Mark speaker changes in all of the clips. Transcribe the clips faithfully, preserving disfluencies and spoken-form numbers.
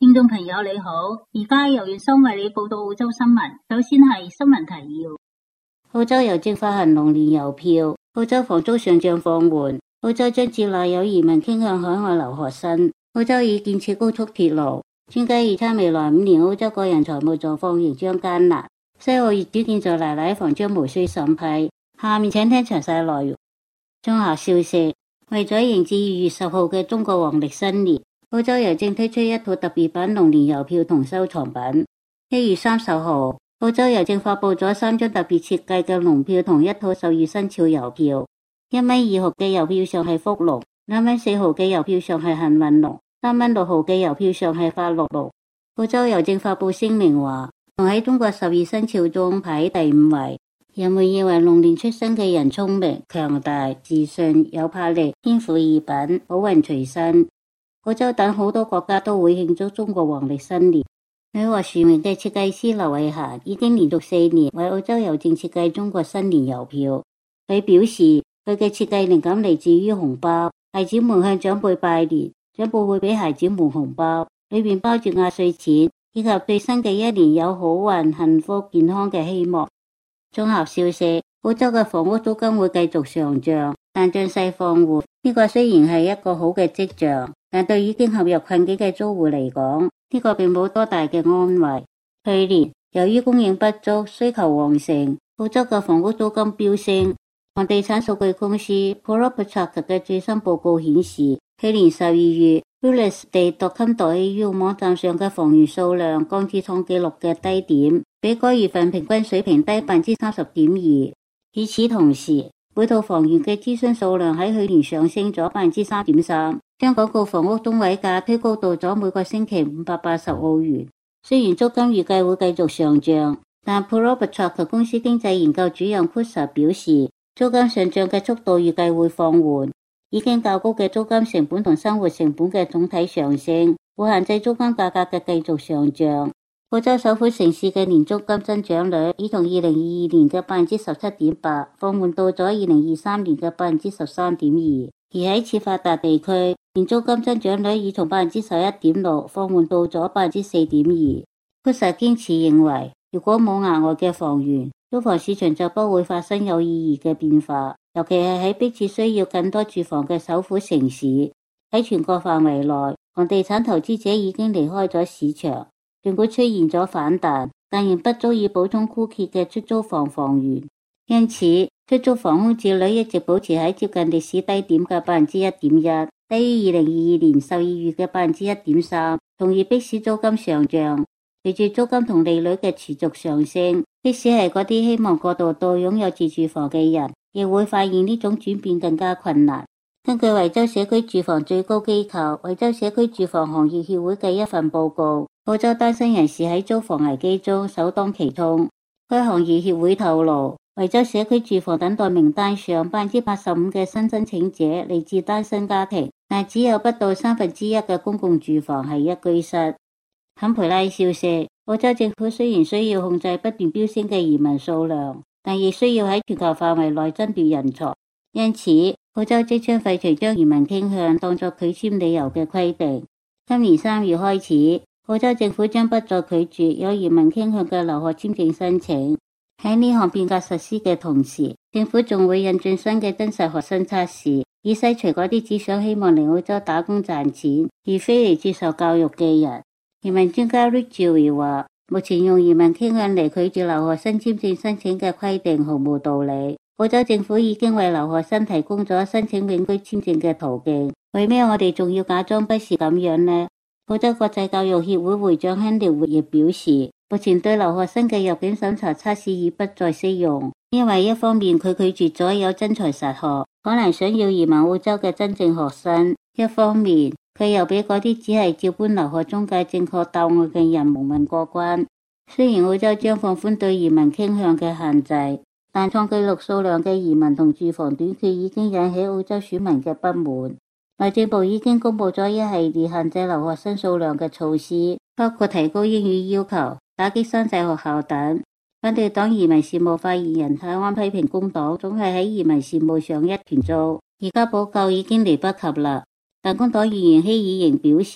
Speaker 1: 聽眾朋友你好，而家由粵生為你報道澳洲新聞。首先係新聞提要。澳洲郵政發行龍年郵票，澳洲房租上漲放緩，澳洲將接納有移民傾向海外留學生，澳洲已建設高速鐵路。專家預測未來五年澳洲個人財務狀況仍將艱難。西澳業主建造奶奶房將無需審批。下面請聽詳細內容。綜合消息，為咗迎接二月十號嘅中國黃曆新年，澳洲郵政推出一套特別版龍年郵票同收藏品。一月三十號，澳洲郵政發佈咗三張特別設計嘅龍票同一套十二生肖郵票。一蚊二號嘅郵票上係福龍，兩蚊四號嘅郵票上係幸運龍，三蚊六號嘅郵票上係發樂龍。澳洲郵政發佈聲明話，龍喺中國十二生肖中排第五位。人們認為龍年出生嘅人聰明、強大、自信、有魄力、天賦異稟、好運隨身。澳洲等好多國家都會慶祝中國黃曆新年。女王殊名嘅設計師劉慧嫻已經連續四年為澳洲郵政設計中國新年郵票。佢表示，佢嘅設計靈感嚟自於紅包，孩子們向長輩拜年，長輩會俾孩子們紅包，裏面包住壓歲錢，以及對新嘅一年有好運、幸福、健康嘅希望。綜合消息，澳洲嘅房屋租金會繼續上漲，但漲勢放緩。呢個雖然係一個好嘅跡象，但對已經陷入困境嘅租戶嚟講，呢個並冇多大嘅安慰。去年由於供應不足，需求旺盛，澳洲嘅房屋租金飆升。房地產數據公司 PropTrack 嘅最新報告顯示，去年十二月 realestate dot com dot a u 網站上嘅房源數量降至創紀錄嘅低點，比該月份平均水平低百分之三十點二。與此同時，每套房源嘅諮詢數量喺去年上升咗百分之三點三，將廣告房屋中位價推高到咗每個星期五百八十澳元。雖然租金預計會繼續上漲，但 PropTrack 公司經濟研究主任 Kusa 表示，租金上漲嘅速度預計會放緩。已經較高嘅租金成本同生活成本嘅總體上升，會限制租金價格嘅繼續上漲。澳洲首府城市嘅年租金增長率已從二零二二年嘅百分之十七點八放緩到咗二零二三年嘅百分之十三點二，而喺次發達地區，年租金增長率已從百分之十一點六放緩到咗百分之四點二。佢實堅持認為，如果冇額外嘅房源，租房市場就不會發生有意義嘅變化，尤其係喺迫切需要更多住房嘅首府城市。喺全國範圍內，房地產投資者已經離開咗市場，儘管出現咗反彈，但仍不足以補充枯竭嘅出租房房源。因此，出租房空置率一直保持喺接近歷史低點嘅百分之一點一，低於二零二二年十二月嘅百分之一點三，從而迫使租金上漲。隨住租金同利率嘅持續上升，即使係嗰啲希望過渡到擁有自住房嘅人，亦會發現呢種轉變更加困難。根據維州社區住房最高機構維州社區住房行業協會嘅一份報告，澳洲單身人士喺租房危機中首當其衝。該行業協會透露，維州社區住房等待名單上百分之八十五嘅新申請者嚟自單身家庭，但只有不到三分之一嘅公共住房係一居室。坎培拉消息，澳洲政府雖然需要控制不斷飆升嘅移民數量，但亦需要喺全球範圍內爭奪人才。因此，澳洲即將廢除將移民傾向當作拒簽理由嘅規定。今年三月開始，澳洲政府將不再拒絕有移民傾向嘅留學簽證申請。喺呢項變革實施嘅同時，政府仲會引進新嘅真實學生測試，以篩除嗰啲只想希望嚟澳洲打工賺錢，而非嚟接受教育嘅人。移民專家 Rick Dewey 話，目前用移民傾向嚟拒絕留學生簽證申請嘅規定毫無道理。澳洲政府已經為留學生提供咗申請永居簽證嘅途徑，為咩我哋仲要假裝不是咁樣呢？澳洲國際教育協會會長亨利活亦表示，目前對留學生嘅入境審查測試已不再適用，因為一方面佢拒絕咗有真才實學可能想要移民澳洲嘅真正學生，一方面佢又俾嗰啲只係照搬留學中介正確答案嘅人蒙混過關。雖然澳洲將放寬對移民傾向嘅限制，但創紀錄數量嘅移民同住房短缺已經引起澳洲選民嘅不滿。內政部已經公布咗一系列限制留學生數量嘅措施，包括提高英語要求、打擊山寨學校等。反對黨移民事務發言人泰安批評工黨總係喺移民事務上一團糟，而家補救已經嚟不及啦。但工黨議員希爾仍表示，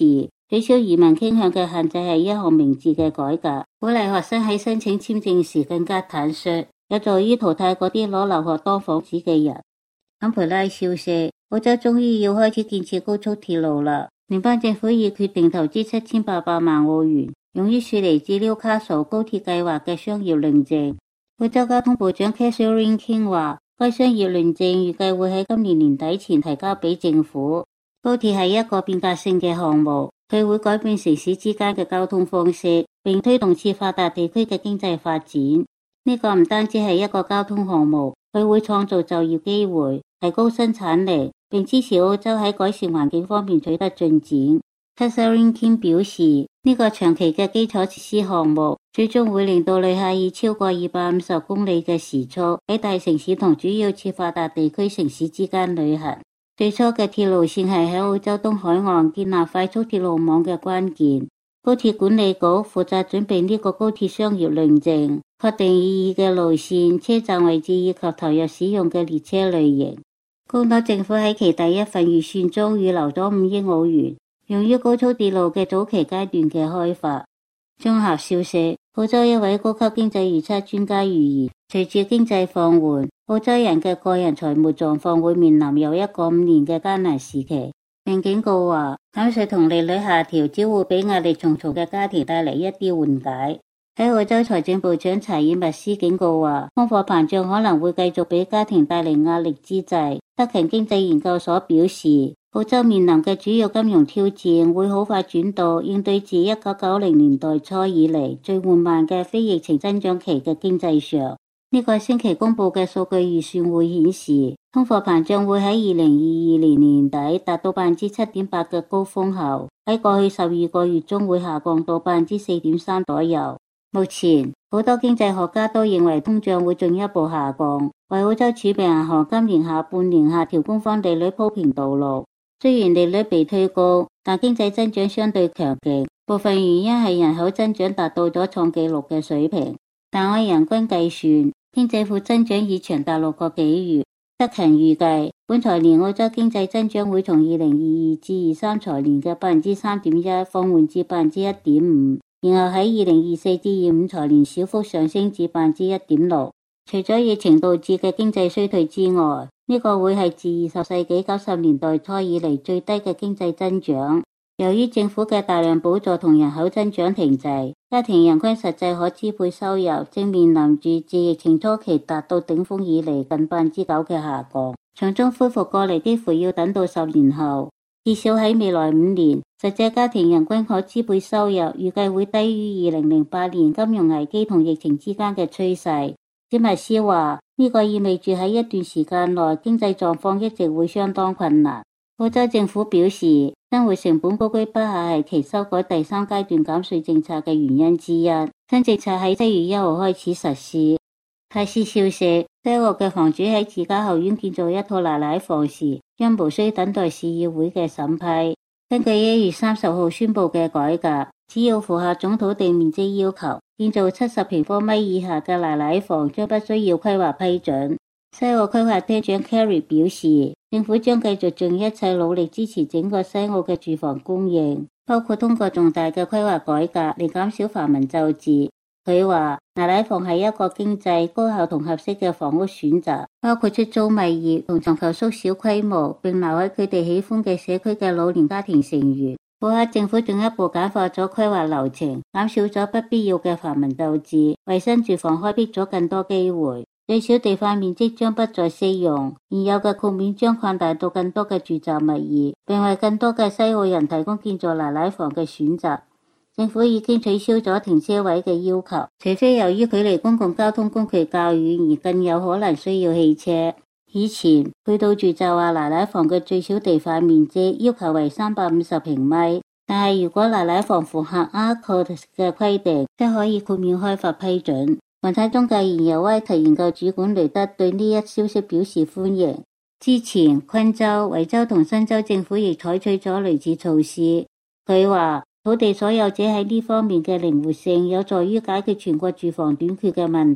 Speaker 1: 取消移民傾向嘅限制係一項明智嘅改革，鼓勵學生喺申請簽證時更加坦率，有助於淘汰嗰啲攞留學當幌子嘅人。坎培拉消息，澳洲終於要開始建設高速鐵路啦！聯邦政府已決定投資七千八百萬澳元，用於雪梨至紐卡素高鐵計劃嘅商業論證。澳洲交通部長 Catherine King 話，該商業論證預計會喺今年年底前提交俾政府。高鐵係一個變革性嘅項目，佢會改變城市之間嘅交通方式，並推動次發達地區嘅經濟發展。呢個唔單止係一個交通項目，佢會創造就業機會，提高生產力，並支持澳洲喺改善環境方面取得進展。Catherine King 表示，呢個長期嘅基礎設施項目最終會令到旅客以超過二百五十公里嘅時速喺大城市同主要次發達地區城市之間旅行。最初嘅鐵路線係喺澳洲東海岸建立快速鐵路網嘅關鍵。高鐵管理局負責準備呢個高鐵商業論證，確定意義嘅路線、車站位置以及投入使用嘅列車類型。工黨政府喺其第一份預算中預留咗五億澳元，用於高速鐵路嘅早期階段嘅開發。綜合消息，澳洲一位高級經濟預測專家預言，隨住經濟放緩，澳洲人嘅個人財務狀況會面臨又一個五年嘅艱難時期，並警告話減稅同利率下調只會俾壓力重重嘅家庭帶嚟一啲緩解。喺澳洲財政部長查爾密斯警告話，通貨膨脹可能會繼續俾家庭帶嚟壓力之際，德勤經濟研究所表示，澳洲面臨嘅主要金融挑戰會好快轉到應對自一九九零年代初以嚟最緩慢嘅非疫情增長期嘅經濟上。呢個星期公布嘅數據預算會顯示，通貨膨脹會喺二零二二年年底達到百分之七點八嘅高峰後，喺過去十二個月中會下降到百分之四點三左右。目前好多經濟學家都認為通脹會進一步下降，為澳洲儲備銀行今年下半年下調官方利率鋪平道路。雖然利率被推高，但經濟增長相對強勁，部分原因係人口增長達到咗創紀錄嘅水平。但按人均計算，經濟負增長已長達六個幾月。德勤預計本財年澳洲經濟增長會從二零二二至二三財年嘅百分之三點一放緩至百分之一點五。然後喺二零二四至二五財年小幅上升至百分之一點六。除咗疫情導致嘅經濟衰退之外，呢個會係自二十世紀九十年代初以嚟最低嘅經濟增長。由於政府嘅大量補助同人口增長停滯，家庭人均實際可支配收入正面臨住自疫情初期達到頂峰以嚟近百分之九嘅下降，從中恢復過嚟幾乎要等到十年後。至少喺未來五年，實際家庭人均可支配收入預計會低於二零零八年金融危機同疫情之間嘅趨勢。詹密斯話，呢個意味住喺一段時間內經濟狀況一直會相當困難。澳洲政府表示，生活成本高居不下係其修改第三階段減稅政策嘅原因之一。新政策喺七月一號開始實施。泰斯消息，西澳嘅房主喺自家後院建造一套奶奶房時，將無需等待市議會嘅審批。根據一月三十號宣布嘅改革，只要符合總土地面積要求，建造七十平方米以下嘅奶奶房將不需要規劃批准。西澳規劃廳長 Carey 表示，政府將繼續盡一切努力支持整個西澳嘅住房供應，包括通過重大嘅規劃改革嚟減少繁文縟字。佢話奶奶房係一個經濟、高效同合適嘅房屋選擇，包括出租物業同尋求縮小規模並留喺佢哋喜歡嘅社區嘅老年家庭成員。庫克政府進一步簡化咗規劃流程，減少咗不必要嘅繁文縟字，為新住房開闢咗更多機會。最小地塊面積將不再適用，現有嘅豁免將擴大到更多嘅住宅物業，並為更多嘅西澳人提供建造奶奶房嘅選擇。政府已經取消咗停車位嘅要求，除非由於距離公共交通工具較遠而更有可能需要汽車。以前配套住宅話奶奶房嘅最小地塊面積要求為三百五十平米，但係如果奶奶房符合 A C O T 嘅規定，即可以豁免開發批准。房產中介研究威特研究主管雷德對呢一消息表示歡迎。之前昆州、維州同新州政府亦採取咗類似措施。佢話土地所有者喺呢方面嘅靈活性有助於解決全國住房短缺嘅問題。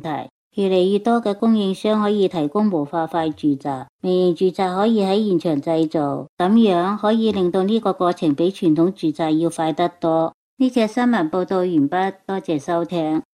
Speaker 1: 越嚟越多嘅供應商可以提供模塊化住宅，微型住宅可以喺現場製造，咁樣可以令到呢個過程比傳統住宅要快得多。呢隻新聞報道完畢，多謝收聽。